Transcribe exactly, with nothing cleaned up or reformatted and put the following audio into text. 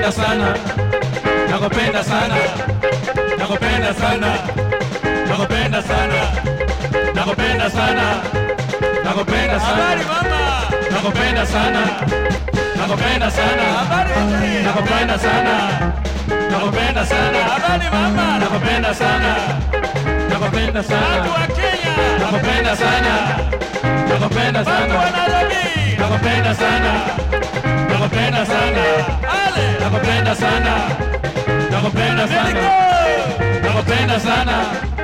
nakupenda sana, nakupenda sana, nakupenda sana, nakupenda sana, nakupenda sana, nakupenda sana. Habari mama, nakupenda sana, nakupenda sana, nakupenda sana, nakupenda sana. Habari mama, nakupenda sana, nakupenda sana. Watu wa Kenya, nakupenda sana, nakupenda sana. Watu wa Nairobi, nakupenda sana, nakupenda sana. Ale, nakupenda sana, nakupenda sana, nakupenda sana.